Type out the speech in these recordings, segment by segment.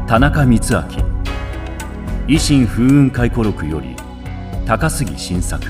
田中光明、維新風雲回顧録より高杉晋作。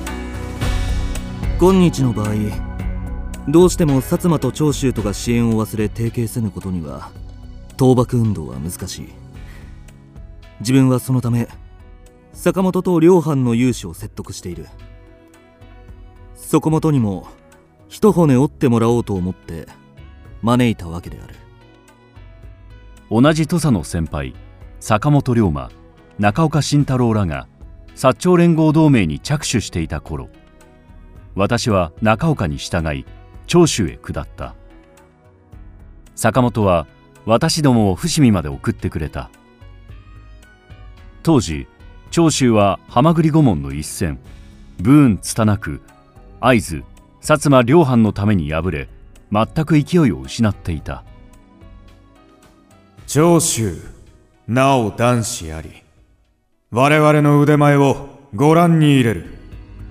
今日の場合、どうしても薩摩と長州とが支援を忘れ提携せぬことには倒幕運動は難しい。自分はそのため坂本と両藩の有志を説得している。そこもとにも一骨折ってもらおうと思って招いたわけである。 同じ土佐の先輩坂本龍馬、中岡慎太郎らが薩長連合同盟に着手していた頃、私は中岡に従い長州へ下った。坂本は私どもを伏見まで送ってくれた。当時長州は浜栗御門の一戦、武運拙く会津薩摩両藩のために敗れ、全く勢いを失っていた。 長州なお男子あり、我々の腕前をご覧に入れる。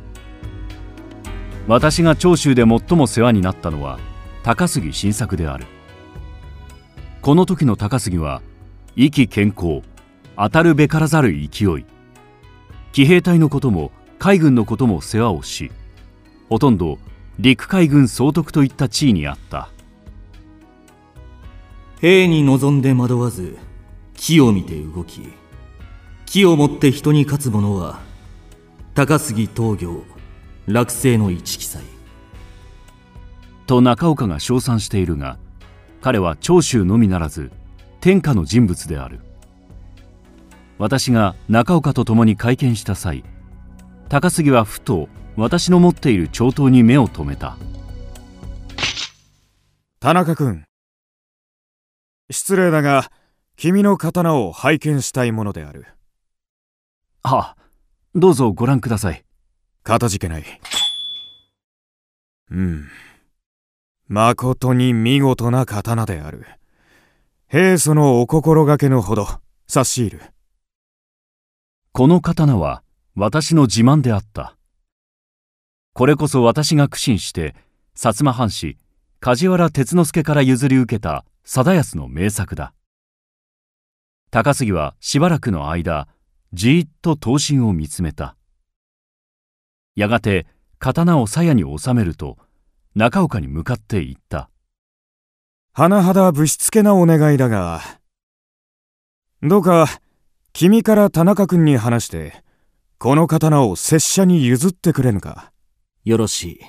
私が長州で最も世話になったのは高杉晋作である。この時の高杉は意気健康、当たるべからざる勢い、騎兵隊のことも海軍のことも世話をし、ほとんど陸海軍総督といった地位にあった。 兵に望んで惑わず機を見て動き、機をもって人に勝つ者は高杉東行落成の一奇才と中岡が称賛しているが、彼は長州のみならず天下の人物である。私が中岡と共に会見した際、高杉はふと私の持っている長刀に目を留めた。 田中君、失礼だが君の刀を拝見したいものである。 はあ、どうぞご覧ください。 かたじけない。まことに見事な刀である。平素のお心がけのほど差し入る。 この刀は私の自慢であった。これこそ私が苦心して薩摩藩士梶原哲之助から譲り受けた貞康の名作だ。高杉はしばらくの間じーっと刀身を見つめた。やがて刀を鞘に収めると中岡に向かって言った。 甚だぶしつけなお願いだが、どうか君から田中君に話してこの刀を拙者に譲ってくれぬか。 よろしい。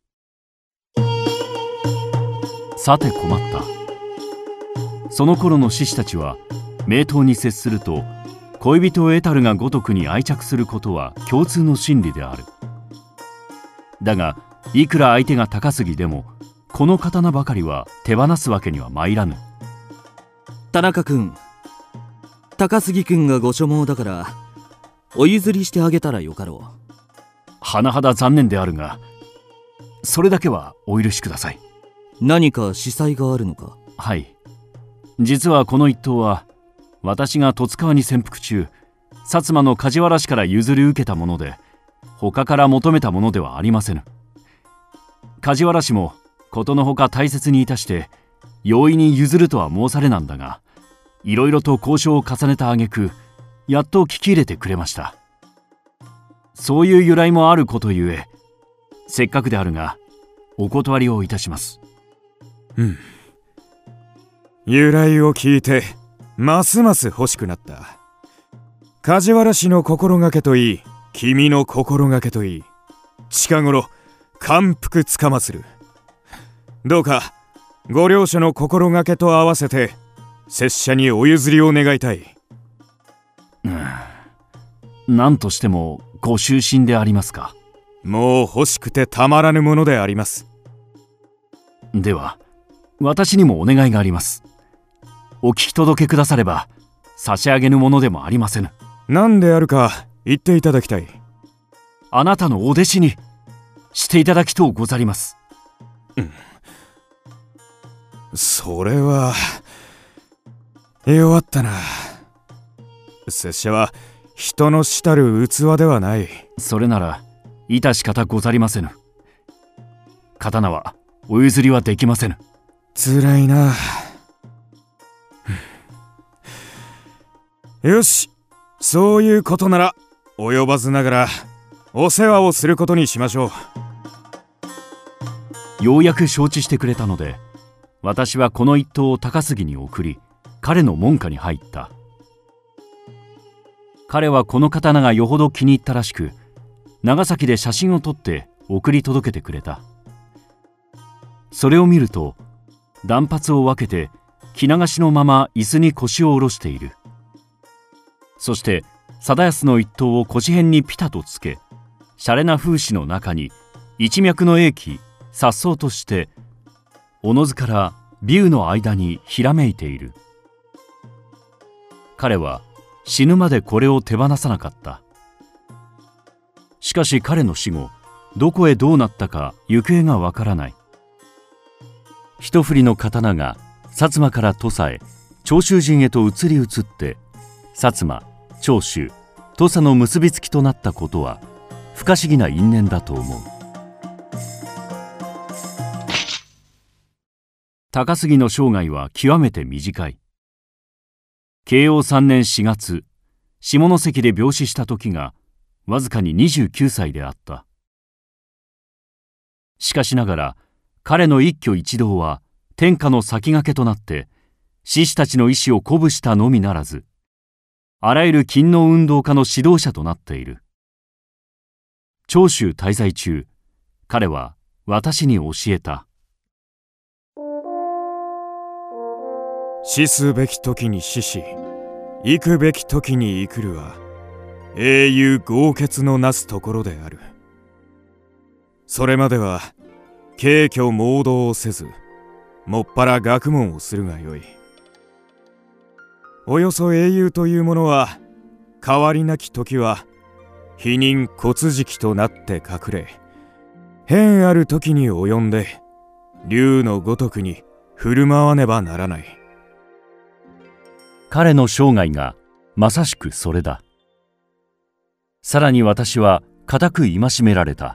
さて困った。その頃の志士たちは名刀に接すると恋人を得たるがごとくに愛着することは共通の心理である。だがいくら相手が高杉でもこの刀ばかりは手放すわけには参らぬ。 田中君、高杉君がご所望だからお譲りしてあげたらよかろう。 甚だ残念であるが、それだけはお許しください。 何か司祭があるのか。 はい、実はこの一刀は私が十津川に潜伏中薩摩の梶原氏から譲り受けたもので、他から求めたものではありませぬ。梶原氏もことのほか大切にいたして容易に譲るとは申されなんだが、いろいろと交渉を重ねた挙句やっと聞き入れてくれました。そういう由来もあることゆえ、せっかくであるがお断りをいたします。 由来を聞いてますます欲しくなった。梶原氏の心がけといい、君の心がけといい、近頃感服つかまつる。どうかご両所の心がけと合わせて拙者にお譲りを願いたい。 何としてもご執心でありますか。 もう欲しくてたまらぬものであります。 では私にもお願いがあります。お聞き届けくだされば差し上げぬものでもありませぬ。 何であるか言っていただきたい。 あなたのお弟子にしていただきとうござります。 それは弱ったな。拙者は人のしたる器ではない。 それなら致し方ござりませぬ。刀はお譲りはできませぬ。 つらいな。 よし、そういうことなら及ばずながらお世話をすることにしましょう。ようやく承知してくれたので、私はこの一刀を高杉に送り、彼の門下に入った。彼はこの刀がよほど気に入ったらしく、長崎で写真を撮って送り届けてくれた。それを見ると、断髪を分けて着流しのまま椅子に腰を下ろしている。そして貞康の一刀を腰辺にピタとつけ、洒落な風刺の中に一脈の鋭気颯爽としておのずからビューの間にひらめいている。彼は死ぬまでこれを手放さなかった。しかし彼の死後、どこへどうなったか行方がわからない。一振りの刀が薩摩から土佐へ、長州陣へと移り移って薩摩、長州、土佐の結びつきとなったことは不可思議な因縁だと思う。高杉の生涯は極めて短い。慶応3年4月、下関で病死した時がわずかに29歳であった。しかしながら彼の一挙一動は天下の先駆けとなって志士たちの意志を鼓舞したのみならず、あらゆる勤王運動家の指導者となっている。長州滞在中、彼は私に教えた。 死すべき時に死し、生くべき時に生くるは英雄豪傑のなすところである。それまでは軽挙妄動をせず、もっぱら学問をするがよい。およそ英雄というものは変わりなき時は否認骨敷となって隠れ、変ある時に及んで竜のごとくに振る舞わねばならない。 彼の生涯がまさしくそれだ。さらに私は固く戒められた。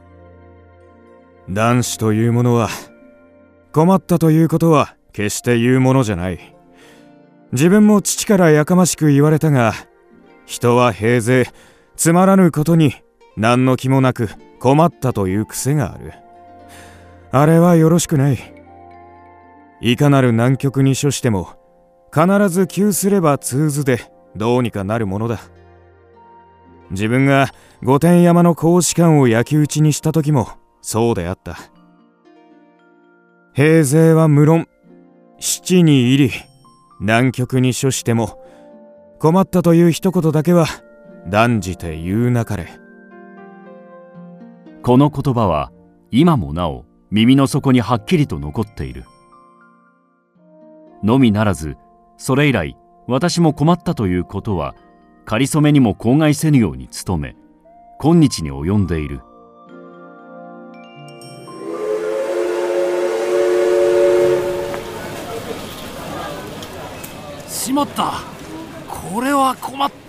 男子というものは困ったということは決して言うものじゃない。自分も父からやかましく言われたが、人は平生つまらぬことに何の気もなく困ったという癖がある。あれはよろしくない。いかなる難局に処しても必ず窮すれば通ずでどうにかなるものだ。自分が御殿山の公使館を焼き討ちにした時もそうであった。平勢は無論七に入り、難局に処しても困ったという一言だけは断じて言うなかれ。 この言葉は今もなお耳の底にはっきりと残っている。のみならず、それ以来私も困ったということはかりそめにも口外せぬように努め、今日に及んでいる。 しまった、これは困った。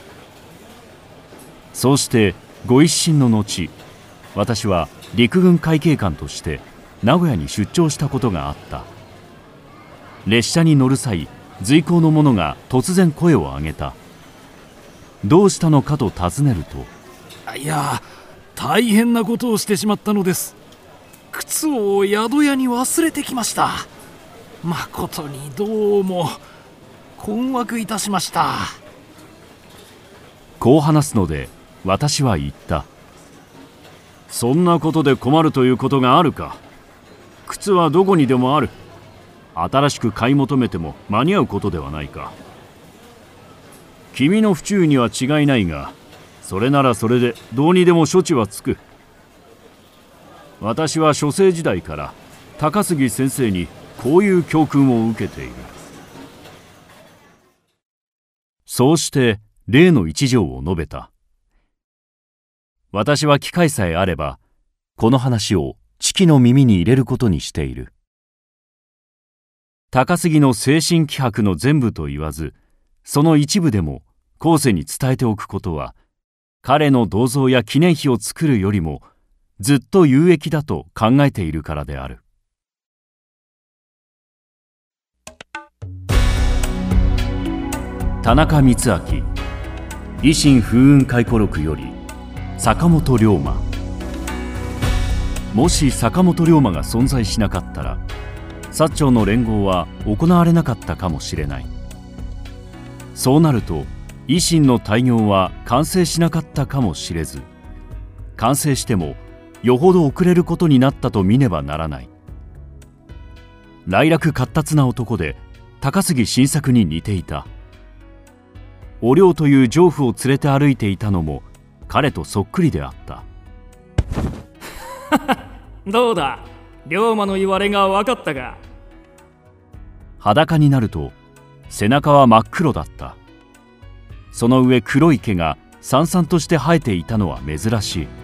そうしてご一新の後、私は陸軍会計官として名古屋に出張したことがあった。列車に乗る際、随行の者が突然声を上げた。どうしたのかと尋ねると、 いや、大変なことをしてしまったのです。靴を宿屋に忘れてきました。まことにどうも困惑いたしました。 こう話すので私は言った。そんなことで困るということがあるか。靴はどこにでもある。新しく買い求めても間に合うことではないか。君の不注意には違いないが、それならそれでどうにでも処置はつく。私は書生時代から高杉先生にこういう教訓を受けている。そうして例の一条を述べた。私は機会さえあればこの話を知己の耳に入れることにしている。高杉の精神気迫の全部と言わず、その一部でも後世に伝えておくことは、彼の銅像や記念碑を作るよりもずっと有益だと考えているからである。 田中光明、維新風雲回顧録より坂本龍馬。もし坂本龍馬が存在しなかったら、薩長の連合は行われなかったかもしれない。そうなると維新の大業は完成しなかったかもしれず、完成してもよほど遅れることになったと見ねばならない。来楽闊達な男で高杉晋作に似ていた。お涼という丈夫を連れて歩いていたのも彼とそっくりであった。 どうだ、龍馬の言われが分かったか。 裸になると背中は真っ黒だった。その上黒い毛がさんさんとして生えていたのは珍しい。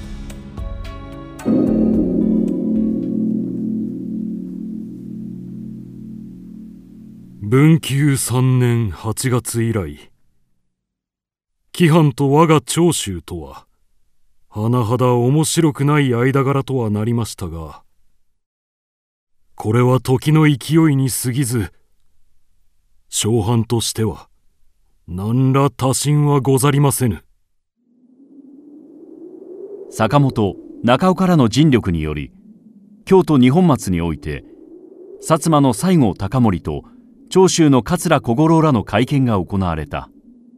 文久3年8月以来、規範と我が長州とは甚だ面白くない間柄とはなりましたが、これは時の勢いに過ぎず、小藩としては何ら他心はござりませぬ。 坂本中尾からの尽力により、京都二本松において薩摩の西郷隆盛と長州の桂小五郎らの会見が行われた。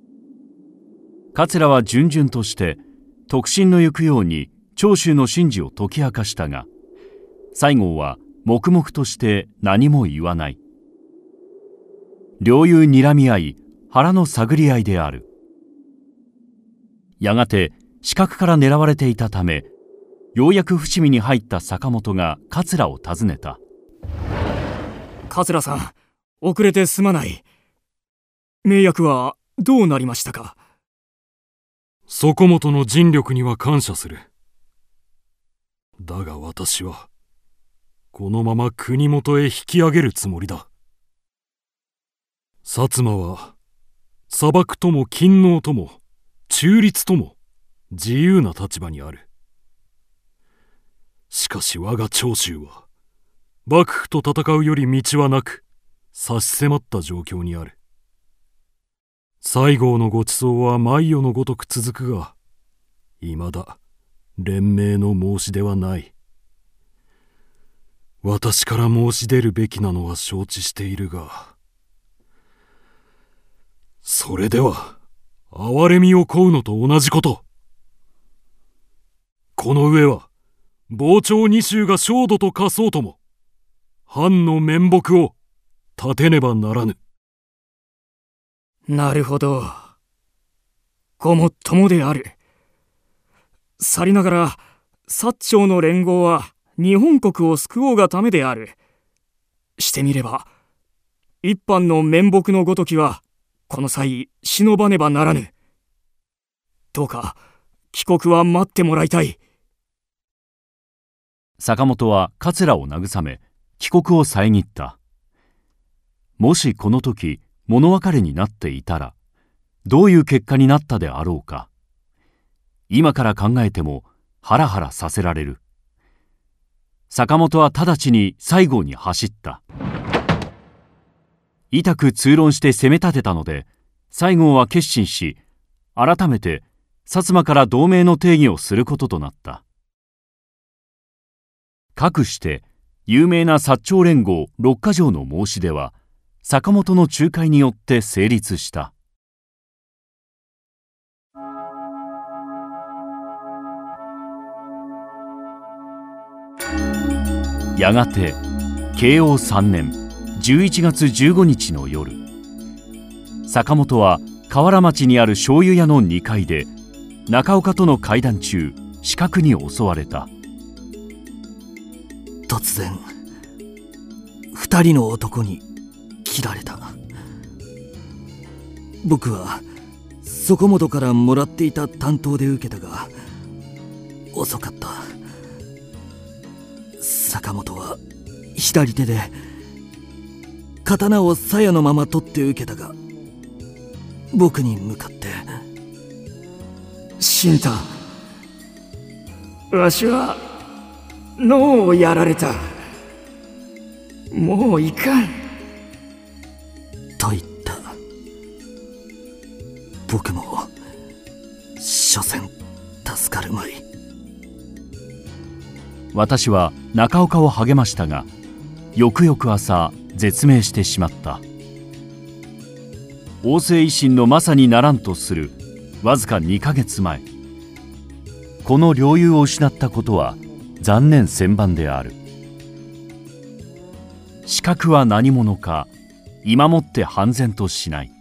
桂は順々として特進の行くように長州の真偽を解き明かしたが、西郷は黙々として何も言わない。両雄睨み合い、腹の探り合いである。やがて死角から狙われていたため、ようやく伏見に入った坂本が桂を訪ねた。 桂さん、遅れてすまない。名役はどうなりましたか。 そこもとの尽力には感謝する。だが私はこのまま国元へ引き上げるつもりだ。薩摩は裁くとも勤王とも中立とも自由な立場にある。しかし我が長州は幕府と戦うより道はなく、差し迫った状況にある。西郷のご馳走は毎夜のごとく続くが、いまだ連盟の申し出はない。私から申し出るべきなのは承知しているが、それでは哀れみを請うのと同じこと。この上は傍聴二州が焦土と化そうとも、藩の面目を立てねばならぬ。 なるほど。ごもっともである。さりながら薩長の連合は日本国を救おうがためである。してみれば一般の面目のごときはこの際忍ばねばならぬ。どうか帰国は待ってもらいたい。 坂本は桂を慰め帰国を遮った。もしこの時物別れになっていたらどういう結果になったであろうか。今から考えてもハラハラさせられる。坂本は直ちに西郷に走った。痛く通論して攻め立てたので、西郷は決心し、改めて薩摩から同盟の定義をすることとなった。かくして有名な薩長連合六か条の申し出は坂本の仲介によって成立した。やがて慶応3年11月15日の夜、坂本は河原町にある醤油屋の2階で中岡との会談中、刺客に襲われた。 突然2人の男に切られた。僕は底本からもらっていた担当で受けたが遅かった。坂本は左手で刀を鞘のまま取って受けたが、僕に向かって「 新太、わしは脳をやられた。もういかん」 と言った。 僕も所詮助かるまい。 私は中岡を励ましたが、翌々朝絶命してしまった。王政維新のまさにならんとするわずか2ヶ月前、この領有を失ったことは残念千万である。資格は何者か今もって判然としない。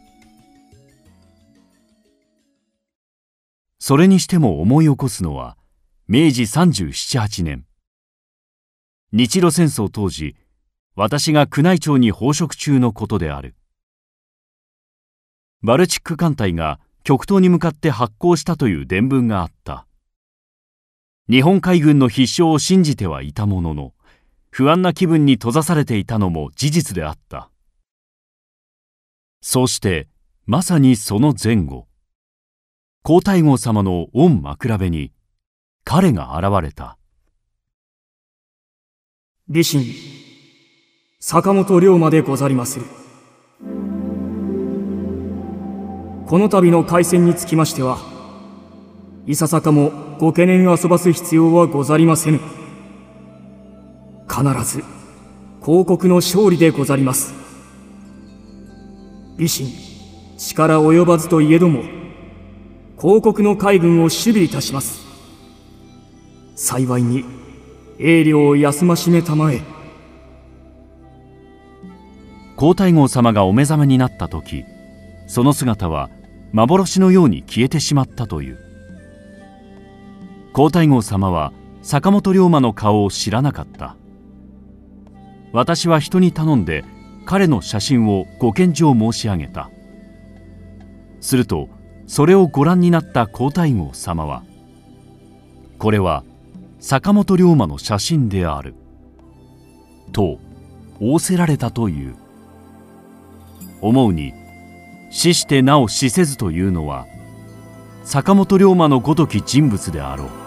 それにしても思い起こすのは明治37、8年。日露戦争当時、私が宮内庁に奉職中のことである。バルチック艦隊が極東に向かって発航したという伝聞があった。日本海軍の必勝を信じてはいたものの、不安な気分に閉ざされていたのも事実であった。そしてまさにその前後、皇太后様の御枕辺に彼が現れた。 美臣坂本龍馬でござりまする。この度の海戦につきましてはいささかもご懸念遊ばす必要はござりませぬ。必ず皇国の勝利でござります。美臣力及ばずといえども皇国の海軍を守備いたします。幸いに栄領を休ましめたまえ。 皇太后様がお目覚めになった時、その姿は幻のように消えてしまったという。皇太后様は坂本龍馬の顔を知らなかった。私は人に頼んで彼の写真をご献上申し上げた。するとそれをご覧になった皇太后様は、これは坂本龍馬の写真であると仰せられたという。思うに死してなお死せずというのは坂本龍馬のごとき人物であろう。